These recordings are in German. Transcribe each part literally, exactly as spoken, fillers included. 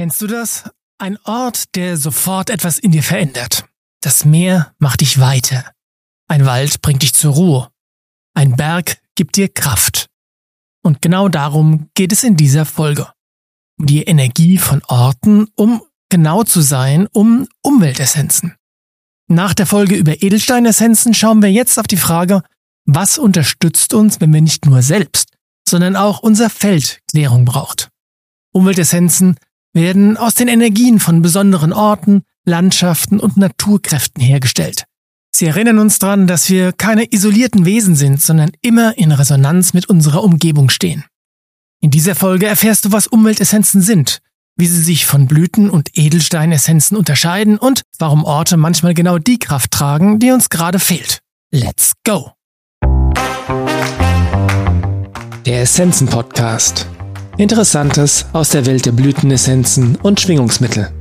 Kennst du das? Ein Ort, der sofort etwas in dir verändert. Das Meer macht dich weiter. Ein Wald bringt dich zur Ruhe. Ein Berg gibt dir Kraft. Und genau darum geht es in dieser Folge. Um die Energie von Orten, um genau zu sein, um Umweltessenzen. Nach der Folge über Edelsteinessenzen schauen wir jetzt auf die Frage, was unterstützt uns, wenn wir nicht nur selbst, sondern auch unser Feld Klärung braucht. Umweltessenzen werden aus den Energien von besonderen Orten, Landschaften und Naturkräften hergestellt. Sie erinnern uns daran, dass wir keine isolierten Wesen sind, sondern immer in Resonanz mit unserer Umgebung stehen. In dieser Folge erfährst du, was Umweltessenzen sind, wie sie sich von Blüten- und Edelsteinessenzen unterscheiden und warum Orte manchmal genau die Kraft tragen, die uns gerade fehlt. Let's go! Der Essenzen-Podcast. Interessantes aus der Welt der Blütenessenzen und Schwingungsmittel.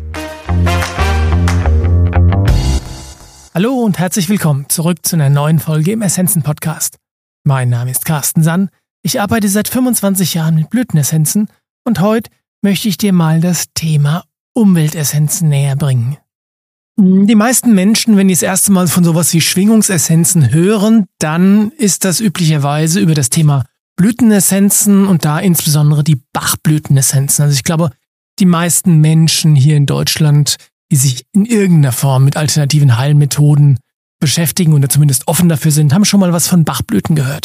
Hallo und herzlich willkommen zurück zu einer neuen Folge im Essenzen-Podcast. Mein Name ist Carsten Sann, ich arbeite seit fünfundzwanzig Jahren mit Blütenessenzen und heute möchte ich dir mal das Thema Umweltessenzen näher bringen. Die meisten Menschen, wenn die das erste Mal von sowas wie Schwingungsessenzen hören, dann ist das üblicherweise über das Thema Blütenessenzen und da insbesondere die Bachblütenessenzen. Also ich glaube, die meisten Menschen hier in Deutschland, die sich in irgendeiner Form mit alternativen Heilmethoden beschäftigen oder zumindest offen dafür sind, haben schon mal was von Bachblüten gehört.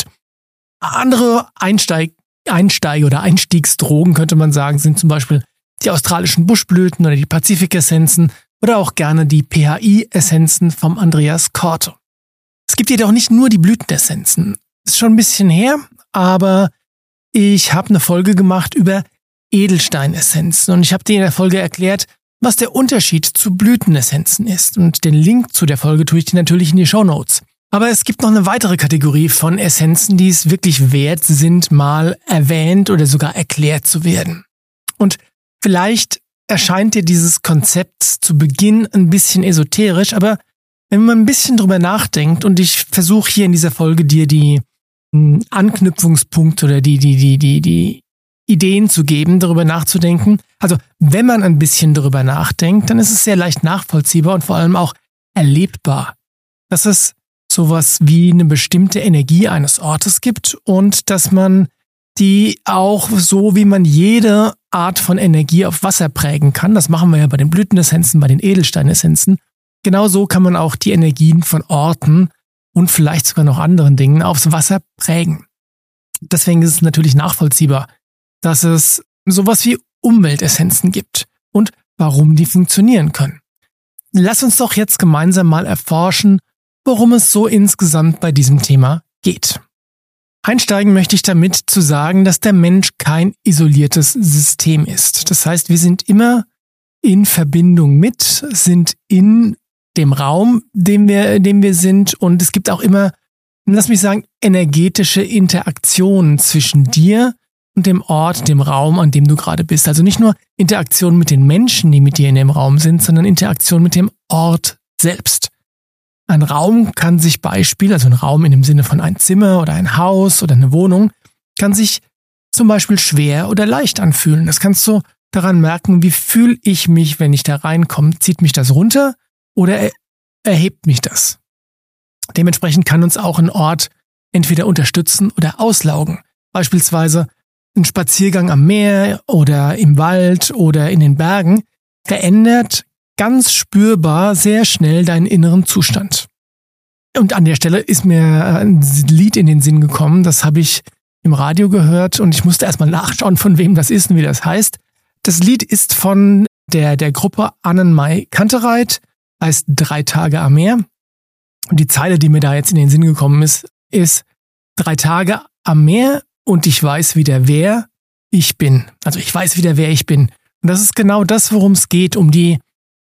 Andere Einsteig Einsteiger oder Einstiegsdrogen, könnte man sagen, sind zum Beispiel die australischen Buschblüten oder die Pazifik-Essenzen oder auch gerne die P H I-Essenzen vom Andreas Korte. Es gibt jedoch nicht nur die Blütenessenzen. Ist schon ein bisschen her, aber ich habe eine Folge gemacht über Edelsteinessenzen und ich habe dir in der Folge erklärt, was der Unterschied zu Blütenessenzen ist. Und den Link zu der Folge tue ich dir natürlich in die Shownotes. Aber es gibt noch eine weitere Kategorie von Essenzen, die es wirklich wert sind, mal erwähnt oder sogar erklärt zu werden. Und vielleicht erscheint dir dieses Konzept zu Beginn ein bisschen esoterisch, aber wenn man ein bisschen drüber nachdenkt und ich versuche hier in dieser Folge dir die Anknüpfungspunkte oder die, die, die, die, die Ideen zu geben, darüber nachzudenken. Also wenn man ein bisschen darüber nachdenkt, dann ist es sehr leicht nachvollziehbar und vor allem auch erlebbar, dass es sowas wie eine bestimmte Energie eines Ortes gibt und dass man die auch so, wie man jede Art von Energie auf Wasser prägen kann, das machen wir ja bei den Blütenessenzen, bei den Edelsteinessenzen, genauso kann man auch die Energien von Orten und vielleicht sogar noch anderen Dingen aufs Wasser prägen. Deswegen ist es natürlich nachvollziehbar, dass es sowas wie Umweltessenzen gibt und warum die funktionieren können. Lass uns doch jetzt gemeinsam mal erforschen, worum es so insgesamt bei diesem Thema geht. Einsteigen möchte ich damit zu sagen, dass der Mensch kein isoliertes System ist. Das heißt, wir sind immer in Verbindung mit, sind in dem Raum, dem wir, in dem wir sind und es gibt auch immer, lass mich sagen, energetische Interaktionen zwischen dir und dem Ort, dem Raum, an dem du gerade bist. Also nicht nur Interaktion mit den Menschen, die mit dir in dem Raum sind, sondern Interaktion mit dem Ort selbst. Ein Raum kann sich Beispiel, also ein Raum in dem Sinne von ein Zimmer oder ein Haus oder eine Wohnung, kann sich zum Beispiel schwer oder leicht anfühlen. Das kannst du daran merken, wie fühle ich mich, wenn ich da reinkomme. Zieht mich das runter oder er, erhebt mich das? Dementsprechend kann uns auch ein Ort entweder unterstützen oder auslaugen. Beispielsweise ein Spaziergang am Meer oder im Wald oder in den Bergen verändert ganz spürbar sehr schnell deinen inneren Zustand. Und an der Stelle ist mir ein Lied in den Sinn gekommen, das habe ich im Radio gehört und ich musste erstmal nachschauen, von wem das ist und wie das heißt. Das Lied ist von der, der Gruppe Annenmai Kantereit, heißt Drei Tage am Meer. Und die Zeile, die mir da jetzt in den Sinn gekommen ist, ist Drei Tage am Meer und ich weiß wieder, wer ich bin. Also ich weiß wieder, wer ich bin. Und das ist genau das, worum es geht, um die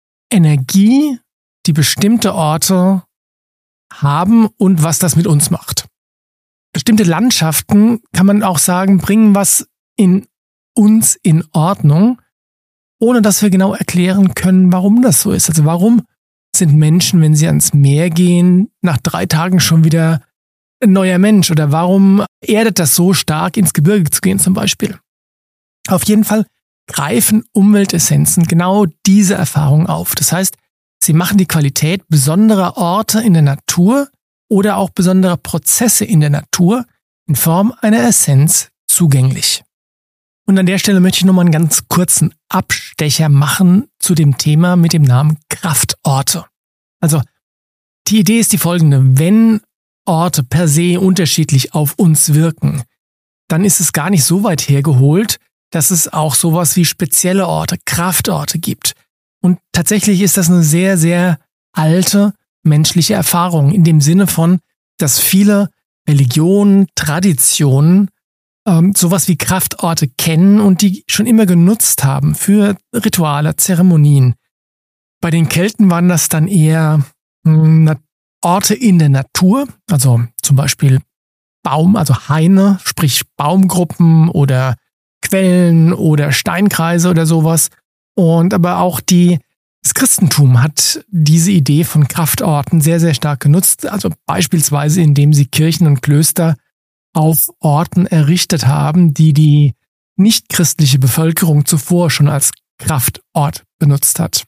Energie, die bestimmte Orte haben und was das mit uns macht. Bestimmte Landschaften, kann man auch sagen, bringen was in uns in Ordnung, ohne dass wir genau erklären können, warum das so ist. Also warum sind Menschen, wenn sie ans Meer gehen, nach drei Tagen schon wieder ein neuer Mensch? Oder warum erdet das so stark, ins Gebirge zu gehen zum Beispiel? Auf jeden Fall greifen Umweltessenzen genau diese Erfahrung auf. Das heißt, sie machen die Qualität besonderer Orte in der Natur oder auch besonderer Prozesse in der Natur in Form einer Essenz zugänglich. Und an der Stelle möchte ich nochmal einen ganz kurzen Abstecher machen zu dem Thema mit dem Namen Kraftorte. Also die Idee ist die folgende: Wenn Orte per se unterschiedlich auf uns wirken, dann ist es gar nicht so weit hergeholt, dass es auch sowas wie spezielle Orte, Kraftorte gibt. Und tatsächlich ist das eine sehr, sehr alte menschliche Erfahrung in dem Sinne von, dass viele Religionen, Traditionen ähm, sowas wie Kraftorte kennen und die schon immer genutzt haben für Rituale, Zeremonien. Bei den Kelten waren das dann eher mh, Orte in der Natur, also zum Beispiel Baum, also Haine, sprich Baumgruppen oder Quellen oder Steinkreise oder sowas. Und aber auch die, das Christentum hat diese Idee von Kraftorten sehr, sehr stark genutzt. Also beispielsweise, indem sie Kirchen und Klöster auf Orten errichtet haben, die die nichtchristliche Bevölkerung zuvor schon als Kraftort benutzt hat.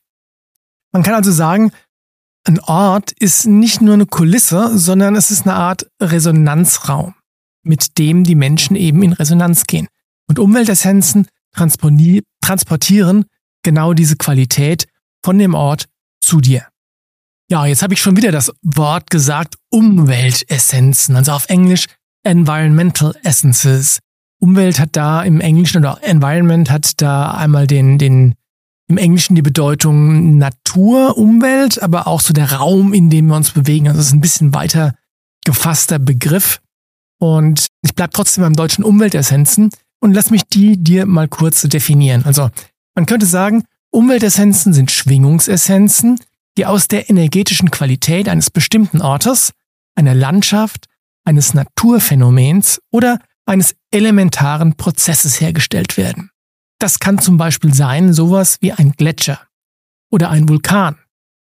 Man kann also sagen, ein Ort ist nicht nur eine Kulisse, sondern es ist eine Art Resonanzraum, mit dem die Menschen eben in Resonanz gehen. Und Umweltessenzen transportieren genau diese Qualität von dem Ort zu dir. Ja, jetzt habe ich schon wieder das Wort gesagt, Umweltessenzen, also auf Englisch Environmental Essences. Umwelt hat da im Englischen oder Environment hat da einmal den, den im Englischen die Bedeutung Natur, Umwelt, aber auch so der Raum, in dem wir uns bewegen. Also es ist ein bisschen weiter gefasster Begriff. Und ich bleibe trotzdem beim deutschen Umweltessenzen und lass mich die dir mal kurz definieren. Also man könnte sagen, Umweltessenzen sind Schwingungsessenzen, die aus der energetischen Qualität eines bestimmten Ortes, einer Landschaft, eines Naturphänomens oder eines elementaren Prozesses hergestellt werden. Das kann zum Beispiel sein sowas wie ein Gletscher oder ein Vulkan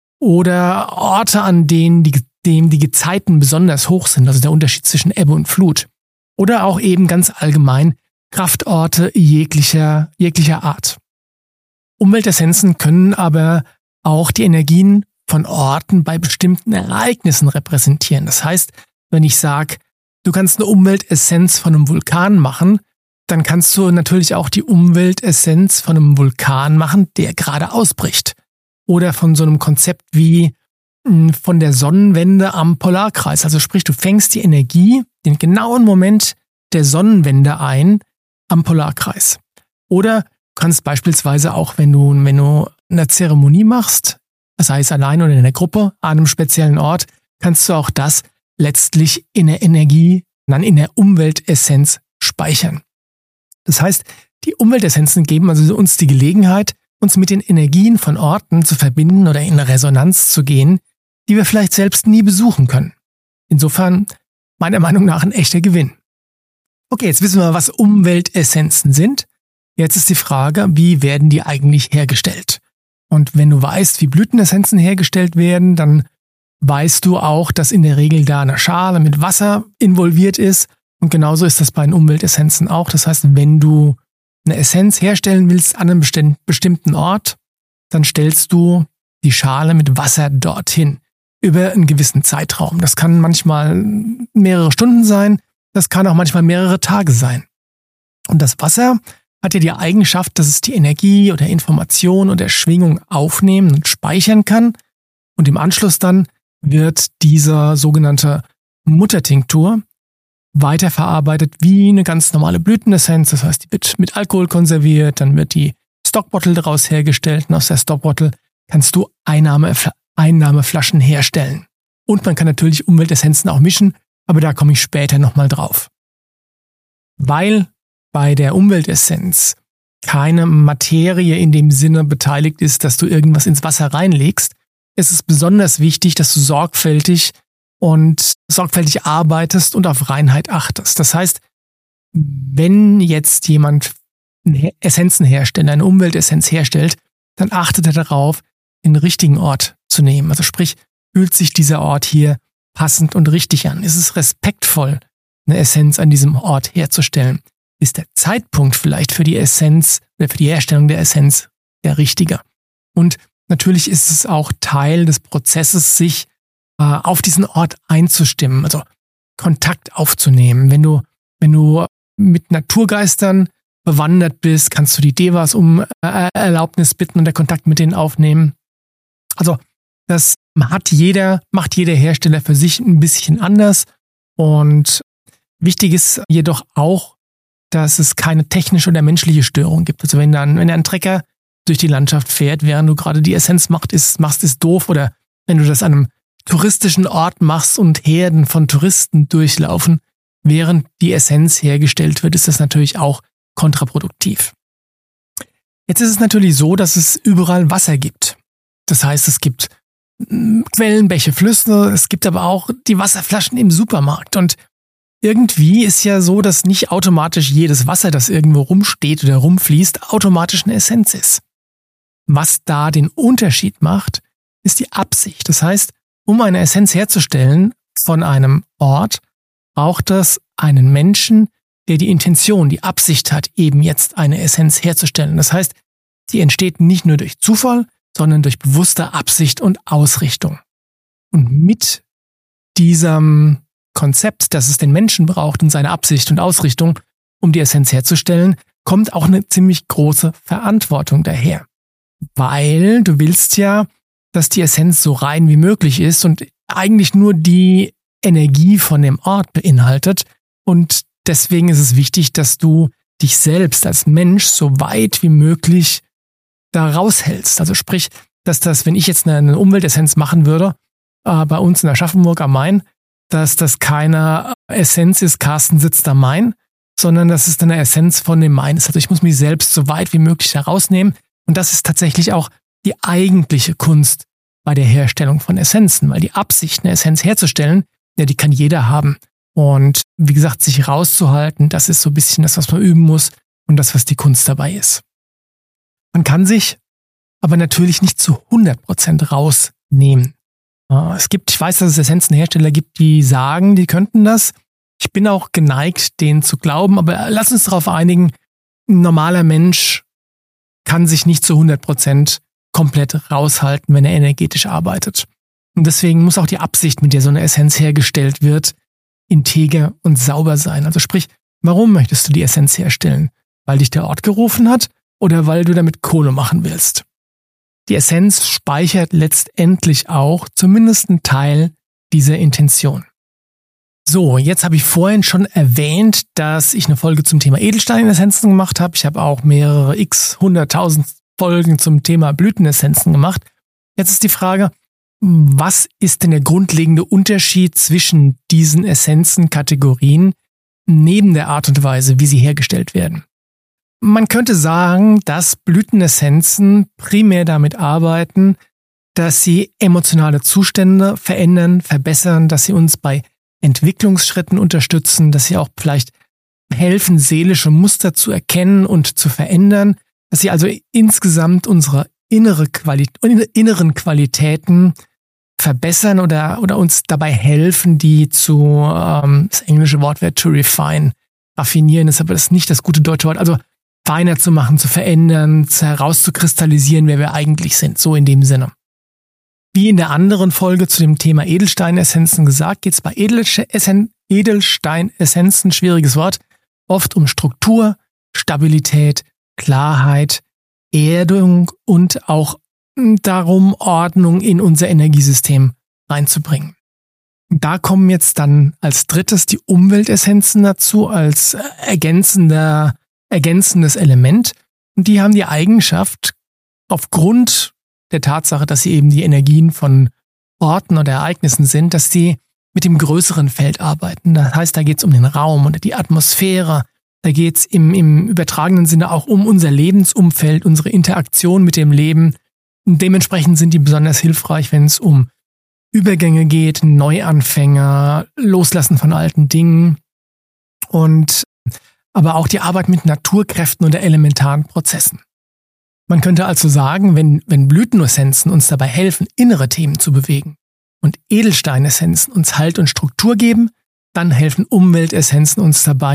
oder Orte, an denen die, denen die Gezeiten besonders hoch sind, also der Unterschied zwischen Ebbe und Flut. Oder auch eben ganz allgemein Kraftorte jeglicher, jeglicher Art. Umweltessenzen können aber auch die Energien von Orten bei bestimmten Ereignissen repräsentieren. Das heißt, wenn ich sage, du kannst eine Umweltessenz von einem Vulkan machen, dann kannst du natürlich auch die Umweltessenz von einem Vulkan machen, der gerade ausbricht. Oder von so einem Konzept wie mh, von der Sonnenwende am Polarkreis. Also sprich, du fängst die Energie, den genauen Moment der Sonnenwende ein am Polarkreis. Oder du kannst beispielsweise auch, wenn du, wenn du eine Zeremonie machst, sei es allein oder in der Gruppe, an einem speziellen Ort, kannst du auch das letztlich in der Energie, dann in der Umweltessenz speichern. Das heißt, die Umweltessenzen geben also uns die Gelegenheit, uns mit den Energien von Orten zu verbinden oder in Resonanz zu gehen, die wir vielleicht selbst nie besuchen können. Insofern, meiner Meinung nach, ein echter Gewinn. Okay, jetzt wissen wir, was Umweltessenzen sind. Jetzt ist die Frage, wie werden die eigentlich hergestellt? Und wenn du weißt, wie Blütenessenzen hergestellt werden, dann weißt du auch, dass in der Regel da eine Schale mit Wasser involviert ist. Und genauso ist das bei den Umweltessenzen auch. Das heißt, wenn du eine Essenz herstellen willst an einem bestimmten Ort, dann stellst du die Schale mit Wasser dorthin über einen gewissen Zeitraum. Das kann manchmal mehrere Stunden sein, das kann auch manchmal mehrere Tage sein. Und das Wasser hat ja die Eigenschaft, dass es die Energie oder Information oder Schwingung aufnehmen und speichern kann. Und im Anschluss dann wird diese sogenannte Muttertinktur weiterverarbeitet wie eine ganz normale Blütenessenz. Das heißt, die wird mit Alkohol konserviert, dann wird die Stockbottle daraus hergestellt und aus der Stockbottle kannst du Einnahme, Einnahmeflaschen herstellen. Und man kann natürlich Umweltessenzen auch mischen, aber da komme ich später nochmal drauf. Weil bei der Umweltessenz keine Materie in dem Sinne beteiligt ist, dass du irgendwas ins Wasser reinlegst, ist es besonders wichtig, dass du sorgfältig und sorgfältig arbeitest und auf Reinheit achtest. Das heißt, wenn jetzt jemand Essenzen herstellt, eine Umweltessenz herstellt, dann achtet er darauf, den richtigen Ort zu nehmen. Also sprich, fühlt sich dieser Ort hier passend und richtig an? Ist es respektvoll, eine Essenz an diesem Ort herzustellen? ist der Zeitpunkt vielleicht für die Essenz oder für die Herstellung der Essenz der richtige. Und natürlich ist es auch Teil des Prozesses, sich äh, auf diesen Ort einzustimmen, also Kontakt aufzunehmen. Wenn du, wenn du mit Naturgeistern bewandert bist, kannst du die Devas um äh, Erlaubnis bitten und der Kontakt mit denen aufnehmen. Also das hat jeder, macht jeder Hersteller für sich ein bisschen anders. Und wichtig ist jedoch auch, dass es keine technische oder menschliche Störung gibt. Also wenn dann, wenn ein Trecker durch die Landschaft fährt, während du gerade die Essenz macht, ist, machst, ist doof. Oder wenn du das an einem touristischen Ort machst und Herden von Touristen durchlaufen, während die Essenz hergestellt wird, ist das natürlich auch kontraproduktiv. Jetzt ist es natürlich so, dass es überall Wasser gibt. Das heißt, es gibt Quellen, Bäche, Flüsse, es gibt aber auch die Wasserflaschen im Supermarkt. Und irgendwie ist ja so, dass nicht automatisch jedes Wasser, das irgendwo rumsteht oder rumfließt, automatisch eine Essenz ist. Was da den Unterschied macht, ist die Absicht. Das heißt, um eine Essenz herzustellen von einem Ort, braucht es einen Menschen, der die Intention, die Absicht hat, eben jetzt eine Essenz herzustellen. Das heißt, sie entsteht nicht nur durch Zufall, sondern durch bewusste Absicht und Ausrichtung. Und mit diesem Konzept, dass es den Menschen braucht und seine Absicht und Ausrichtung, um die Essenz herzustellen, kommt auch eine ziemlich große Verantwortung daher. Weil du willst ja, dass die Essenz so rein wie möglich ist und eigentlich nur die Energie von dem Ort beinhaltet. Und deswegen ist es wichtig, dass du dich selbst als Mensch so weit wie möglich da raushältst. Also sprich, dass das, wenn ich jetzt eine Umweltessenz machen würde, äh, bei uns in Aschaffenburg am Main, dass das keine Essenz ist, Carsten sitzt am Main, sondern dass es eine Essenz von dem Main ist. Also ich muss mich selbst so weit wie möglich herausnehmen. Und das ist tatsächlich auch die eigentliche Kunst bei der Herstellung von Essenzen, weil die Absicht, eine Essenz herzustellen, ja, die kann jeder haben. Und wie gesagt, sich rauszuhalten, das ist so ein bisschen das, was man üben muss und das, was die Kunst dabei ist. Man kann sich aber natürlich nicht zu hundert Prozent rausnehmen. Es gibt, ich weiß, dass es Essenzenhersteller gibt, die sagen, die könnten das. Ich bin auch geneigt, denen zu glauben, aber lass uns darauf einigen, ein normaler Mensch kann sich nicht zu hundert Prozent komplett raushalten, wenn er energetisch arbeitet. Und deswegen muss auch die Absicht, mit der so eine Essenz hergestellt wird, integer und sauber sein. Also sprich, warum möchtest du die Essenz herstellen? Weil dich der Ort gerufen hat oder weil du damit Kohle machen willst? Die Essenz speichert letztendlich auch zumindest einen Teil dieser Intention. So, jetzt habe ich vorhin schon erwähnt, dass ich eine Folge zum Thema Edelsteinessenzen gemacht habe. Ich habe auch mehrere x hunderttausend Folgen zum Thema Blütenessenzen gemacht. Jetzt ist die Frage, was ist denn der grundlegende Unterschied zwischen diesen Essenzenkategorien neben der Art und Weise, wie sie hergestellt werden? Man könnte sagen, dass Blütenessenzen primär damit arbeiten, dass sie emotionale Zustände verändern, verbessern, dass sie uns bei Entwicklungsschritten unterstützen, dass sie auch vielleicht helfen, seelische Muster zu erkennen und zu verändern, dass sie also insgesamt unsere innere Quali- inneren Qualitäten verbessern oder, oder uns dabei helfen, die zu, ähm, das englische Wort wäre to refine, raffinieren ist aber das ist nicht das gute deutsche Wort, also feiner zu machen, zu verändern, herauszukristallisieren, wer wir eigentlich sind, so in dem Sinne. Wie in der anderen Folge zu dem Thema Edelsteinessenzen gesagt, geht es bei Edelsteinessenzen, schwieriges Wort, oft um Struktur, Stabilität, Klarheit, Erdung und auch darum, Ordnung in unser Energiesystem reinzubringen. Da kommen jetzt dann als drittes die Umweltessenzen dazu, als ergänzender ergänzendes Element. Und die haben die Eigenschaft, aufgrund der Tatsache, dass sie eben die Energien von Orten oder Ereignissen sind, dass sie mit dem größeren Feld arbeiten. Das heißt, da geht es um den Raum oder die Atmosphäre. Da geht es im, im übertragenen Sinne auch um unser Lebensumfeld, unsere Interaktion mit dem Leben. Und dementsprechend sind die besonders hilfreich, wenn es um Übergänge geht, Neuanfänger, Loslassen von alten Dingen und aber auch die Arbeit mit Naturkräften oder elementaren Prozessen. Man könnte also sagen, wenn, wenn Blütenessenzen uns dabei helfen, innere Themen zu bewegen und Edelsteinessenzen uns Halt und Struktur geben, dann helfen Umweltessenzen uns dabei,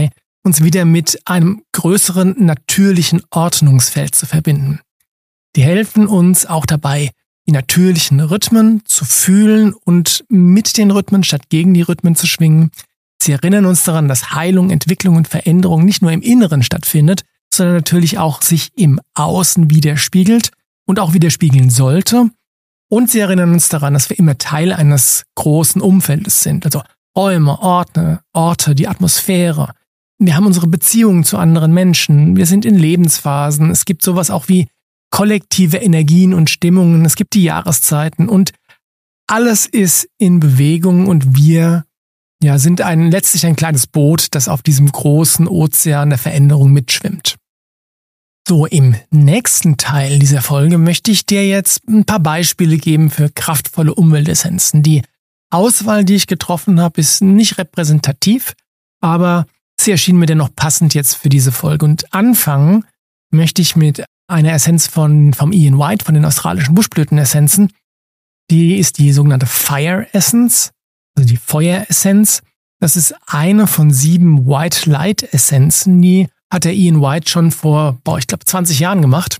uns wieder mit einem größeren natürlichen Ordnungsfeld zu verbinden. Die helfen uns auch dabei, die natürlichen Rhythmen zu fühlen und mit den Rhythmen statt gegen die Rhythmen zu schwingen. Sie erinnern uns daran, dass Heilung, Entwicklung und Veränderung nicht nur im Inneren stattfindet, sondern natürlich auch sich im Außen widerspiegelt und auch widerspiegeln sollte. Und sie erinnern uns daran, dass wir immer Teil eines großen Umfeldes sind, also Räume, Orte, Orte, die Atmosphäre. Wir haben unsere Beziehungen zu anderen Menschen, wir sind in Lebensphasen, es gibt sowas auch wie kollektive Energien und Stimmungen, es gibt die Jahreszeiten und alles ist in Bewegung und wir ja, sind ein, letztlich ein kleines Boot, das auf diesem großen Ozean der Veränderung mitschwimmt. So, im nächsten Teil dieser Folge möchte ich dir jetzt ein paar Beispiele geben für kraftvolle Umweltessenzen. Die Auswahl, die ich getroffen habe, ist nicht repräsentativ, aber sie erschien mir dennoch passend jetzt für diese Folge. Und anfangen möchte ich mit einer Essenz von, vom Ian White, von den australischen Buschblütenessenzen. Die ist die sogenannte Fire Essence, also die Feueressenz. Das ist eine von sieben White Light Essenzen, die hat der Ian White schon vor, boah, ich glaube zwanzig Jahren gemacht.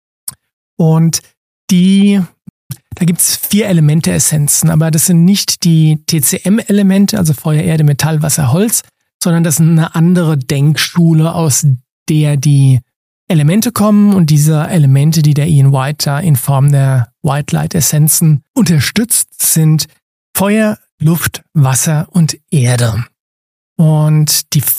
Und die, da gibt's vier Elemente-Essenzen, aber das sind nicht die T C M-Elemente, also Feuer, Erde, Metall, Wasser, Holz, sondern das ist eine andere Denkschule, aus der die Elemente kommen und diese Elemente, die der Ian White da in Form der White Light Essenzen unterstützt, sind Feuer, Luft, Wasser und Erde. Und die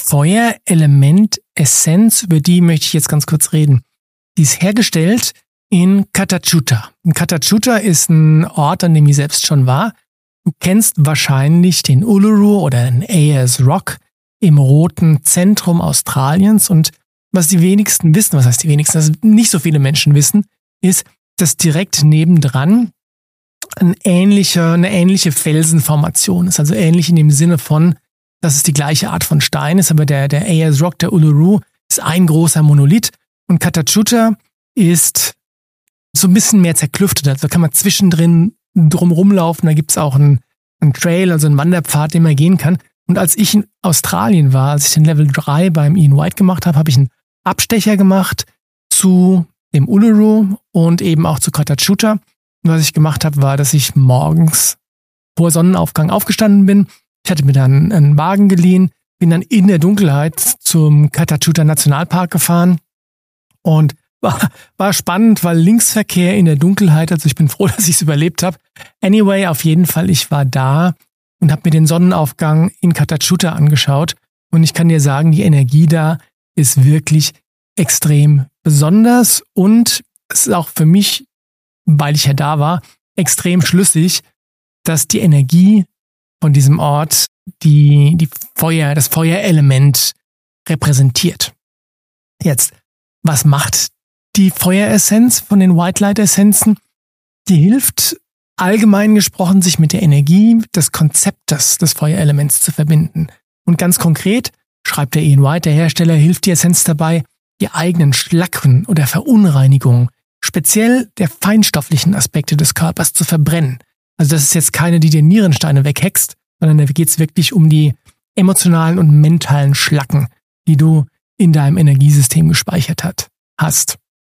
Feuerelement-Essenz, über die möchte ich jetzt ganz kurz reden. Die ist hergestellt in Katachuta. Katachuta ist ein Ort, an dem ich selbst schon war. Du kennst wahrscheinlich den Uluru oder den Ayers Rock im roten Zentrum Australiens. Und was die wenigsten wissen, was heißt die wenigsten, also nicht so viele Menschen wissen, ist, dass direkt nebendran ein ähnlicher, eine ähnliche Felsenformation ist. Also ähnlich in dem Sinne von, dass es die gleiche Art von Stein ist, aber der, der Ayers Rock, der Uluru, ist ein großer Monolith und Katachuta ist so ein bisschen mehr zerklüftet. Also kann man zwischendrin drum rumlaufen, da gibt's auch einen, einen Trail, also einen Wanderpfad, den man gehen kann. Und als ich in Australien war, als ich den Level drei beim Ian White gemacht habe, habe ich einen Abstecher gemacht zu dem Uluru und eben auch zu Katachuta. Und was ich gemacht habe, war, dass ich morgens vor Sonnenaufgang aufgestanden bin. Ich hatte mir dann einen Wagen geliehen, bin dann in der Dunkelheit zum Katachuta Nationalpark gefahren und war, war spannend, weil Linksverkehr in der Dunkelheit, also ich bin froh, dass ich es überlebt habe. Anyway, auf jeden Fall, ich war da und habe mir den Sonnenaufgang in Katachuta angeschaut und ich kann dir sagen, die Energie da ist wirklich extrem besonders und es ist auch für mich, weil ich ja da war, extrem schlüssig, dass die Energie von diesem Ort die, die Feuer, das Feuerelement repräsentiert. Jetzt, was macht die Feueressenz von den White Light Essenzen? Die hilft allgemein gesprochen, sich mit der Energie des Konzeptes des Feuerelements zu verbinden. Und ganz konkret schreibt der Ian White, der Hersteller, hilft die Essenz dabei, die eigenen Schlacken oder Verunreinigungen, speziell der feinstofflichen Aspekte des Körpers, zu verbrennen. Also das ist jetzt keine, die dir Nierensteine weghext, sondern da geht es wirklich um die emotionalen und mentalen Schlacken, die du in deinem Energiesystem gespeichert hat, hast.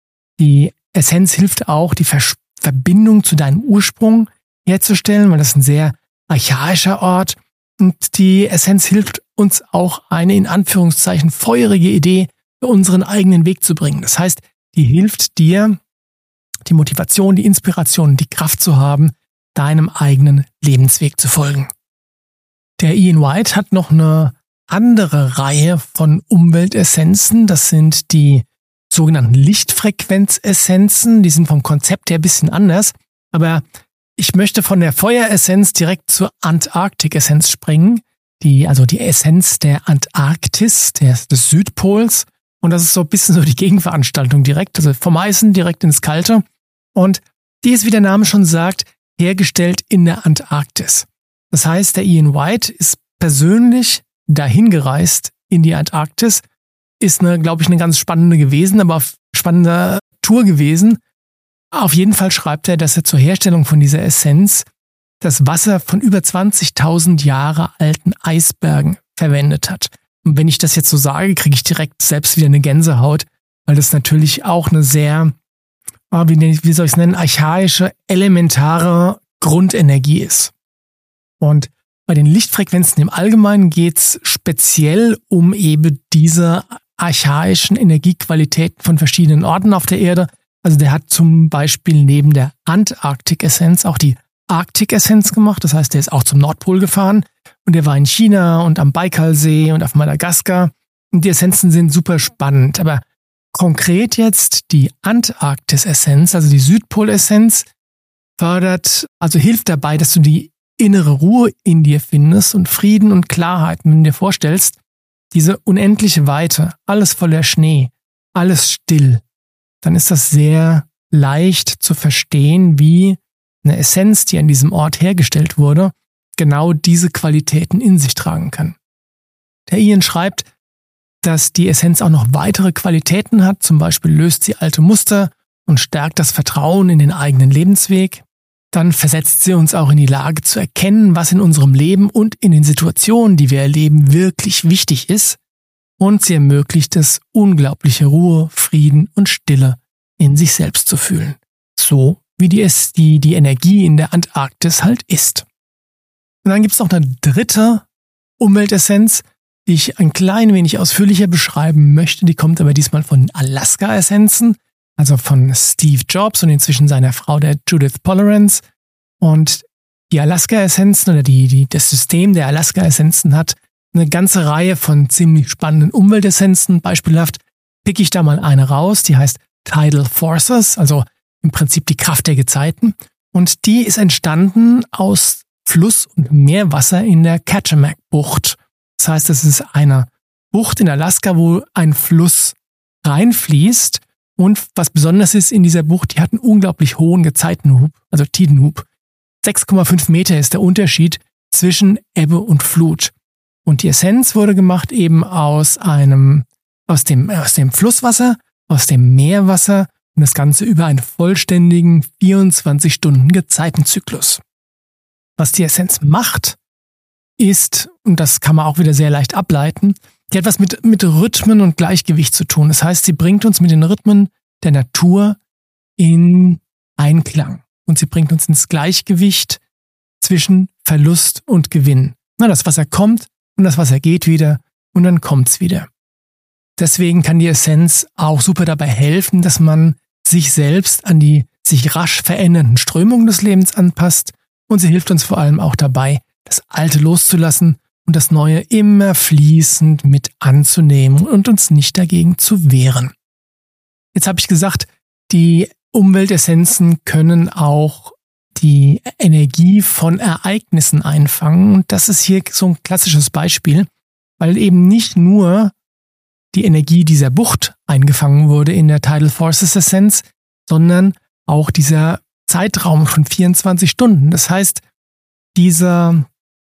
Die Essenz hilft auch, die Ver- Verbindung zu deinem Ursprung herzustellen, weil das ist ein sehr archaischer Ort. Und die Essenz hilft uns auch, eine in Anführungszeichen feurige Idee für unseren eigenen Weg zu bringen. Das heißt, die hilft dir, die Motivation, die Inspiration, die Kraft zu haben, deinem eigenen Lebensweg zu folgen. Der Ian White hat noch eine andere Reihe von Umweltessenzen. Das sind die sogenannten Lichtfrequenzessenzen. Die sind vom Konzept her ein bisschen anders. Aber ich möchte von der Feueressenz direkt zur Antarktik-Essenz springen. Die, also die Essenz der Antarktis, der, des Südpols. Und das ist so ein bisschen so die Gegenveranstaltung direkt. Also vom Eisen direkt ins Kalte. Und die ist, wie der Name schon sagt, hergestellt in der Antarktis. Das heißt, der Ian White ist persönlich dahin gereist in die Antarktis. Ist, eine, glaube ich, eine ganz spannende gewesen, aber spannende Tour gewesen. Auf jeden Fall schreibt er, dass er zur Herstellung von dieser Essenz das Wasser von über zwanzigtausend Jahre alten Eisbergen verwendet hat. Und wenn ich das jetzt so sage, kriege ich direkt selbst wieder eine Gänsehaut, weil das natürlich auch eine sehr, wie, wie soll ich es nennen, archaische, elementare Grundenergie ist. Und bei den Lichtfrequenzen im Allgemeinen geht es speziell um eben diese archaischen Energiequalitäten von verschiedenen Orten auf der Erde. Also der hat zum Beispiel neben der Antarktik-Essenz auch die Arktik-Essenz gemacht. Das heißt, der ist auch zum Nordpol gefahren und der war in China und am Baikalsee und auf Madagaskar. Und die Essenzen sind super spannend. Aber konkret jetzt die Antarktis-Essenz, also die Südpol-Essenz, fördert, also hilft dabei, dass du die innere Ruhe in dir findest und Frieden und Klarheit, wenn du dir vorstellst, diese unendliche Weite, alles voller Schnee, alles still, dann ist das sehr leicht zu verstehen, wie eine Essenz, die an diesem Ort hergestellt wurde, genau diese Qualitäten in sich tragen kann. Der Ian schreibt, dass die Essenz auch noch weitere Qualitäten hat, zum Beispiel löst sie alte Muster und stärkt das Vertrauen in den eigenen Lebensweg. Dann versetzt sie uns auch in die Lage zu erkennen, was in unserem Leben und in den Situationen, die wir erleben, wirklich wichtig ist. Und sie ermöglicht es, unglaubliche Ruhe, Frieden und Stille in sich selbst zu fühlen. So wie die, es, die, die Energie in der Antarktis halt ist. Und dann gibt es noch eine dritte Umweltessenz, die ich ein klein wenig ausführlicher beschreiben möchte. Die kommt aber diesmal von Alaska-Essenzen. Also von Steve Jobs und inzwischen seiner Frau, der Judith Polarance. Und die Alaska-Essenzen oder die, die, das System der Alaska-Essenzen hat eine ganze Reihe von ziemlich spannenden Umweltessenzen. Beispielhaft pick ich da mal eine raus, die heißt Tidal Forces, also im Prinzip die Kraft der Gezeiten. Und die ist entstanden aus Fluss- und Meerwasser in der Kachemak-Bucht. Das heißt, es ist eine Bucht in Alaska, wo ein Fluss reinfließt. Und was besonders ist in dieser Bucht, die hat einen unglaublich hohen Gezeitenhub, also Tidenhub. sechs Komma fünf Meter ist der Unterschied zwischen Ebbe und Flut. Und die Essenz wurde gemacht eben aus einem, aus dem, aus dem Flusswasser, aus dem Meerwasser und das Ganze über einen vollständigen vierundzwanzig Stunden Gezeitenzyklus. Was die Essenz macht, ist, und das kann man auch wieder sehr leicht ableiten, die hat was mit, mit Rhythmen und Gleichgewicht zu tun. Das heißt, sie bringt uns mit den Rhythmen der Natur in Einklang. Und sie bringt uns ins Gleichgewicht zwischen Verlust und Gewinn. Na, das Wasser kommt und das Wasser geht wieder und dann kommt's wieder. Deswegen kann die Essenz auch super dabei helfen, dass man sich selbst an die sich rasch verändernden Strömungen des Lebens anpasst. Und sie hilft uns vor allem auch dabei, das Alte loszulassen und das Neue immer fließend mit anzunehmen und uns nicht dagegen zu wehren. Jetzt habe ich gesagt, die Umweltessenzen können auch die Energie von Ereignissen einfangen. Und das ist hier so ein klassisches Beispiel, weil eben nicht nur die Energie dieser Bucht eingefangen wurde in der Tidal Forces Essenz, sondern auch dieser Zeitraum von vierundzwanzig Stunden. Das heißt, diese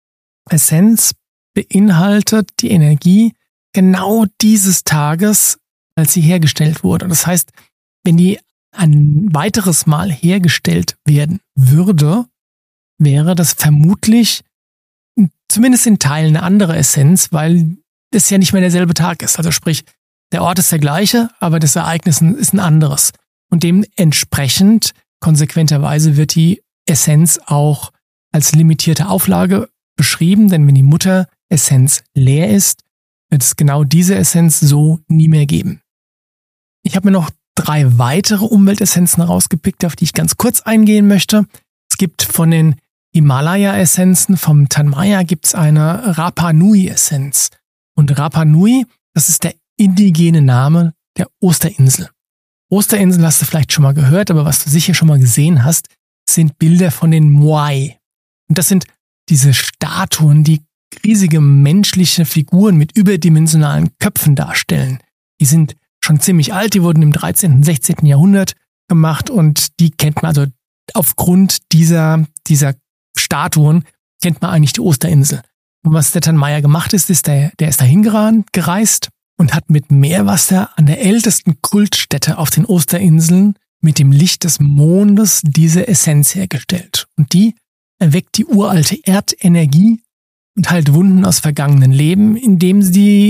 Essenz beinhaltet die Energie genau dieses Tages, als sie hergestellt wurde. Das heißt, wenn die ein weiteres Mal hergestellt werden würde, wäre das vermutlich zumindest in Teilen eine andere Essenz, weil es ja nicht mehr derselbe Tag ist. Also sprich, der Ort ist der gleiche, aber das Ereignis ist ein anderes. Und dementsprechend, konsequenterweise, wird die Essenz auch als limitierte Auflage beschrieben, denn wenn die Mutteressenz leer ist, wird es genau diese Essenz so nie mehr geben. Ich habe mir noch drei weitere Umweltessenzen rausgepickt, auf die ich ganz kurz eingehen möchte. Es gibt von den Himalaya-Essenzen, vom Tanmaya gibt es eine Rapa Nui-Essenz. Und Rapa Nui, das ist der indigene Name der Osterinsel. Osterinsel hast du vielleicht schon mal gehört, aber was du sicher schon mal gesehen hast, sind Bilder von den Moai. Und das sind diese Statuen, die riesige menschliche Figuren mit überdimensionalen Köpfen darstellen. Die sind schon ziemlich alt, die wurden im dreizehnten, sechzehnten Jahrhundert gemacht und die kennt man, also aufgrund dieser, dieser Statuen kennt man eigentlich die Osterinsel. Und was der Tanmaya gemacht ist, ist, der, der ist dahin gereist und hat mit Meerwasser an der ältesten Kultstätte auf den Osterinseln mit dem Licht des Mondes diese Essenz hergestellt. Und die erweckt die uralte Erdenergie und heilt Wunden aus vergangenen Leben, indem sie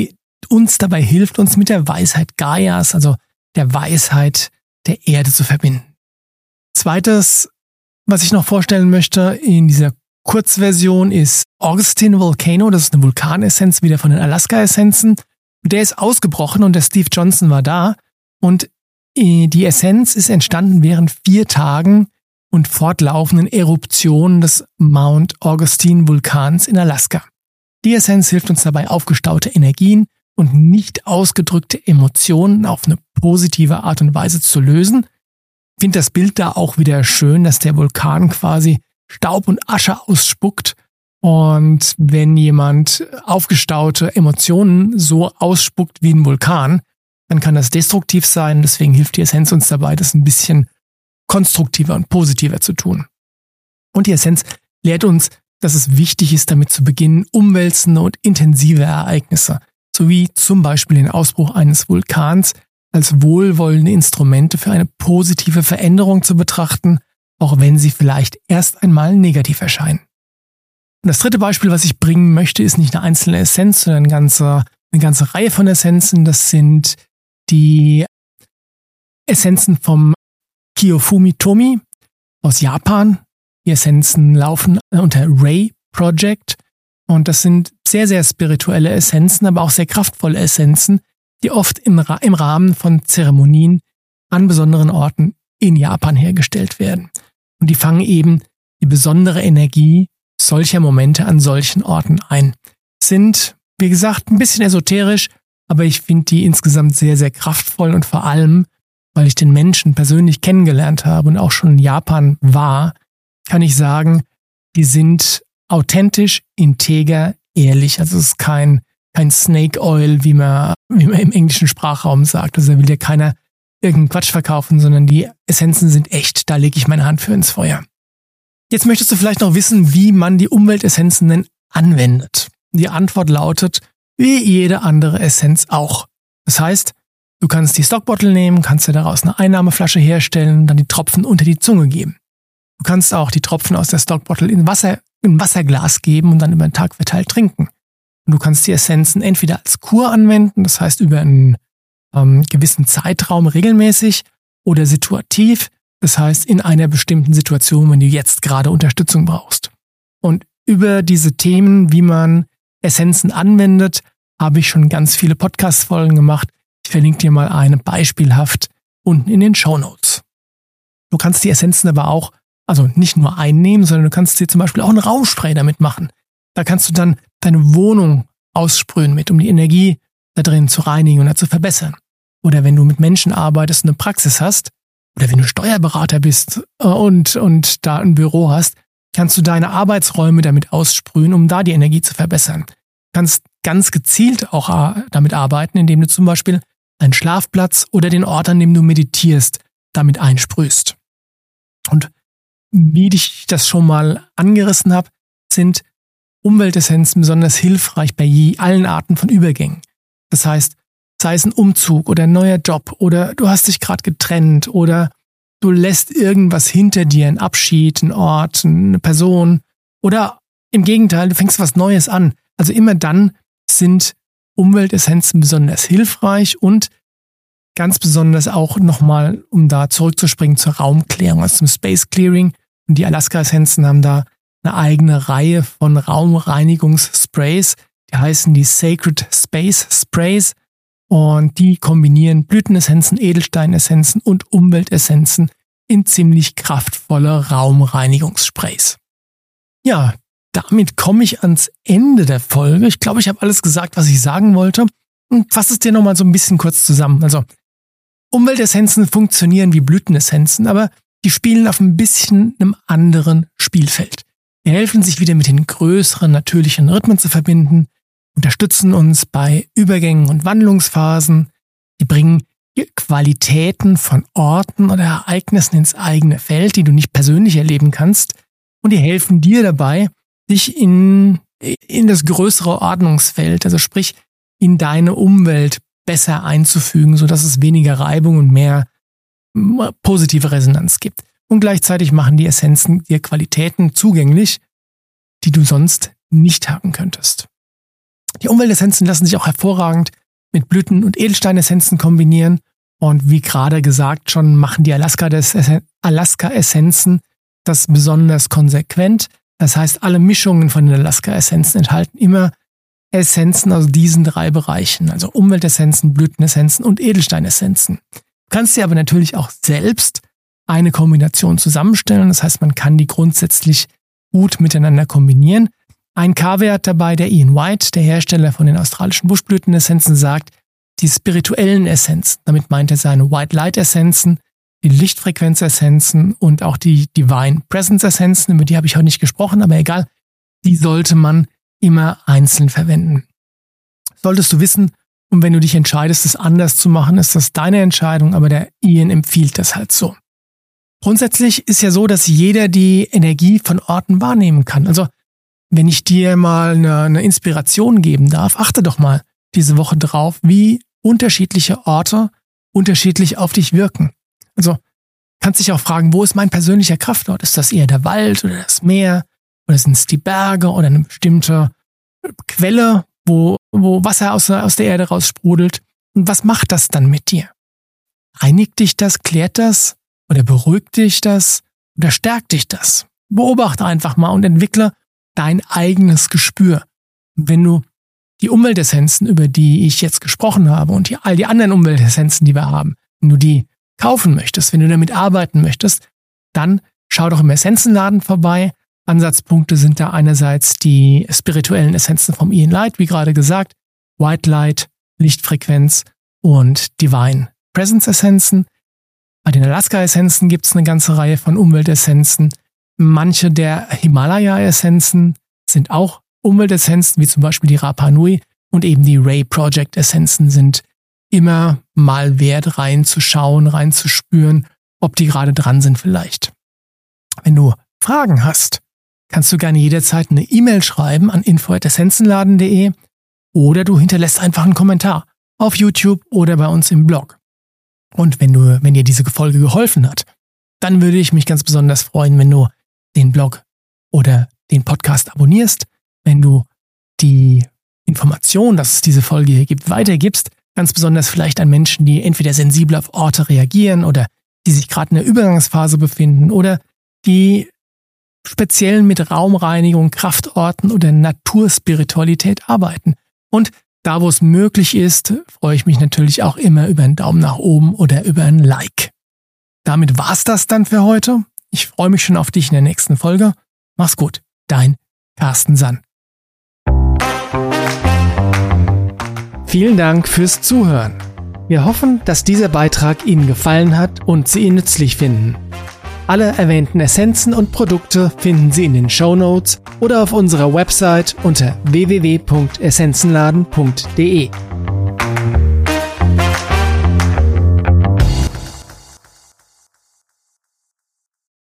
uns dabei hilft, uns mit der Weisheit Gaias, also der Weisheit der Erde zu verbinden. Zweites, was ich noch vorstellen möchte in dieser Kurzversion, ist Augustine Volcano. Das ist eine Vulkanessenz, wieder von den Alaska-Essenzen. Der ist ausgebrochen und der Steve Johnson war da. Und die Essenz ist entstanden während vier Tagen und fortlaufenden Eruptionen des Mount Augustine Vulkans in Alaska. Die Essenz hilft uns dabei, aufgestaute Energien und nicht ausgedrückte Emotionen auf eine positive Art und Weise zu lösen. Ich finde das Bild da auch wieder schön, dass der Vulkan quasi Staub und Asche ausspuckt. Und wenn jemand aufgestaute Emotionen so ausspuckt wie ein Vulkan, dann kann das destruktiv sein. Deswegen hilft die Essenz uns dabei, das ein bisschen konstruktiver und positiver zu tun. Und die Essenz lehrt uns, dass es wichtig ist, damit zu beginnen, umwälzende und intensive Ereignisse, sowie zum Beispiel den Ausbruch eines Vulkans, als wohlwollende Instrumente für eine positive Veränderung zu betrachten, auch wenn sie vielleicht erst einmal negativ erscheinen. Und das dritte Beispiel, was ich bringen möchte, ist nicht eine einzelne Essenz, sondern eine ganze, eine ganze Reihe von Essenzen. Das sind die Essenzen vom Kiyofumi Tomi aus Japan. Die Essenzen laufen unter Ray Project und das sind sehr, sehr spirituelle Essenzen, aber auch sehr kraftvolle Essenzen, die oft im, im Rahmen von Zeremonien an besonderen Orten in Japan hergestellt werden. Und die fangen eben die besondere Energie solcher Momente an solchen Orten ein. Sind, wie gesagt, ein bisschen esoterisch, aber ich finde die insgesamt sehr, sehr kraftvoll und vor allem, weil ich den Menschen persönlich kennengelernt habe und auch schon in Japan war, kann ich sagen, die sind authentisch, integer, ehrlich. Also es ist kein, kein Snake Oil, wie man, wie man im englischen Sprachraum sagt. Also da will dir keiner irgendeinen Quatsch verkaufen, sondern die Essenzen sind echt. Da lege ich meine Hand für ins Feuer. Jetzt möchtest du vielleicht noch wissen, wie man die Umweltessenzen denn anwendet. Die Antwort lautet, wie jede andere Essenz auch. Das heißt, du kannst die Stockbottle nehmen, kannst dir daraus eine Einnahmeflasche herstellen und dann die Tropfen unter die Zunge geben. Du kannst auch die Tropfen aus der Stockbottle in Wasser, in Wasserglas geben und dann über den Tag verteilt trinken. Und du kannst die Essenzen entweder als Kur anwenden, das heißt über einen ähm, gewissen Zeitraum regelmäßig, oder situativ, das heißt in einer bestimmten Situation, wenn du jetzt gerade Unterstützung brauchst. Und über diese Themen, wie man Essenzen anwendet, habe ich schon ganz viele Podcast-Folgen gemacht. Ich verlinke dir mal eine beispielhaft unten in den Shownotes. Du kannst die Essenzen aber auch, also nicht nur einnehmen, sondern du kannst dir zum Beispiel auch ein Raumspray damit machen. Da kannst du dann deine Wohnung aussprühen mit, um die Energie da drin zu reinigen oder zu verbessern. Oder wenn du mit Menschen arbeitest und eine Praxis hast, oder wenn du Steuerberater bist und, und da ein Büro hast, kannst du deine Arbeitsräume damit aussprühen, um da die Energie zu verbessern. Du kannst ganz gezielt auch damit arbeiten, indem du zum Beispiel einen Schlafplatz oder den Ort, an dem du meditierst, damit einsprühst. Und wie ich das schon mal angerissen habe, sind Umweltessenzen besonders hilfreich bei je, allen Arten von Übergängen. Das heißt, sei es ein Umzug oder ein neuer Job oder du hast dich gerade getrennt oder du lässt irgendwas hinter dir, ein Abschied, ein Ort, eine Person oder im Gegenteil, du fängst was Neues an. Also immer dann sind Umweltessenzen besonders hilfreich und ganz besonders auch nochmal, um da zurückzuspringen zur Raumklärung, also zum Space Clearing. Und die Alaska-Essenzen haben da eine eigene Reihe von Raumreinigungssprays, die heißen die Sacred Space Sprays und die kombinieren Blütenessenzen, Edelsteinessenzen und Umweltessenzen in ziemlich kraftvolle Raumreinigungssprays. Ja, damit komme ich ans Ende der Folge. Ich glaube, ich habe alles gesagt, was ich sagen wollte und fasse es dir nochmal so ein bisschen kurz zusammen. Also Umweltessenzen funktionieren wie Blütenessenzen, aber die spielen auf ein bisschen einem anderen Spielfeld. Die helfen, sich wieder mit den größeren natürlichen Rhythmen zu verbinden, unterstützen uns bei Übergängen und Wandlungsphasen. Die bringen Qualitäten von Orten oder Ereignissen ins eigene Feld, die du nicht persönlich erleben kannst. Und die helfen dir dabei, dich in, in das größere Ordnungsfeld, also sprich in deine Umwelt besser einzufügen, sodass es weniger Reibung und mehr positive Resonanz gibt. Und gleichzeitig machen die Essenzen dir Qualitäten zugänglich, die du sonst nicht haben könntest. Die Umweltessenzen lassen sich auch hervorragend mit Blüten- und Edelsteinessenzen kombinieren. Und wie gerade gesagt schon, machen die Alaska-Essenzen das besonders konsequent. Das heißt, alle Mischungen von den Alaska-Essenzen enthalten immer Essenzen aus diesen drei Bereichen, also Umweltessenzen, Blütenessenzen und Edelsteinessenzen. Du kannst dir aber natürlich auch selbst eine Kombination zusammenstellen. Das heißt, man kann die grundsätzlich gut miteinander kombinieren. Ein K-Wert dabei, der Ian White, der Hersteller von den australischen Buschblütenessenzen, sagt, die spirituellen Essenzen, damit meint er seine White Light Essenzen, die Lichtfrequenz-Essenzen und auch die Divine Presence Essenzen, über die habe ich heute nicht gesprochen, aber egal, die sollte man immer einzeln verwenden. Solltest du wissen, und wenn du dich entscheidest, es anders zu machen, ist das deine Entscheidung, aber der Ian empfiehlt das halt so. Grundsätzlich ist ja so, dass jeder die Energie von Orten wahrnehmen kann. Also wenn ich dir mal eine, eine Inspiration geben darf, achte doch mal diese Woche drauf, wie unterschiedliche Orte unterschiedlich auf dich wirken. Also kannst dich auch fragen, wo ist mein persönlicher Kraftort? Ist das eher der Wald oder das Meer? Oder sind es die Berge oder eine bestimmte Quelle, wo, wo Wasser aus, aus der Erde raus sprudelt? Und was macht das dann mit dir? Reinigt dich das, klärt das oder beruhigt dich das oder stärkt dich das? Beobachte einfach mal und entwickle dein eigenes Gespür. Und wenn du die Umweltessenzen, über die ich jetzt gesprochen habe und die, all die anderen Umweltessenzen, die wir haben, wenn du die kaufen möchtest, wenn du damit arbeiten möchtest, dann schau doch im Essenzenladen vorbei. Ansatzpunkte sind da einerseits die spirituellen Essenzen vom Ian Light, wie gerade gesagt, White Light, Lichtfrequenz und Divine Presence Essenzen. Bei den Alaska-Essenzen gibt es eine ganze Reihe von Umweltessenzen. Manche der Himalaya-Essenzen sind auch Umweltessenzen, wie zum Beispiel die Rapa Nui, und eben die Ray Project Essenzen sind immer mal wert, reinzuschauen, reinzuspüren, ob die gerade dran sind vielleicht. Wenn du Fragen hast, kannst du gerne jederzeit eine E-Mail schreiben an info at essenzenladen punkt de oder du hinterlässt einfach einen Kommentar auf YouTube oder bei uns im Blog. Und wenn du, wenn dir diese Folge geholfen hat, dann würde ich mich ganz besonders freuen, wenn du den Blog oder den Podcast abonnierst, wenn du die Information, dass es diese Folge hier gibt, weitergibst, ganz besonders vielleicht an Menschen, die entweder sensibel auf Orte reagieren oder die sich gerade in der Übergangsphase befinden oder die speziell mit Raumreinigung, Kraftorten oder Naturspiritualität arbeiten. Und da, wo es möglich ist, freue ich mich natürlich auch immer über einen Daumen nach oben oder über ein Like. Damit war's das dann für heute. Ich freue mich schon auf dich in der nächsten Folge. Mach's gut. Dein Carsten Sann. Vielen Dank fürs Zuhören. Wir hoffen, dass dieser Beitrag Ihnen gefallen hat und Sie ihn nützlich finden. Alle erwähnten Essenzen und Produkte finden Sie in den Shownotes oder auf unserer Website unter w w w punkt essenzenladen punkt de.